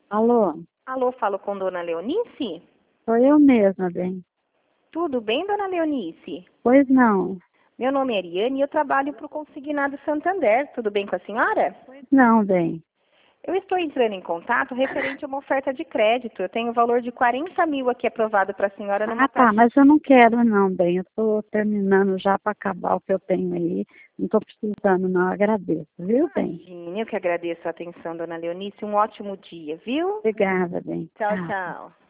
Alô? Alô, falo com Dona Leonice? Sou eu mesma, bem. Tudo bem, Dona Leonice? Pois não. Meu nome é Ariane e eu trabalho para o Consignado Santander. Tudo bem com a senhora? Não, bem. Eu estou entrando em contato referente a uma oferta de crédito. Eu tenho o valor de 40 mil aqui aprovado para a senhora numa Tá, taxa. mas eu não quero não, bem. Eu estou terminando já para acabar o que eu tenho aí. Não estou precisando não, agradeço, viu, bem? Imagine, eu que agradeço a atenção, Dona Leonice. Um ótimo dia, viu? Obrigada, bem. Tchau, tchau.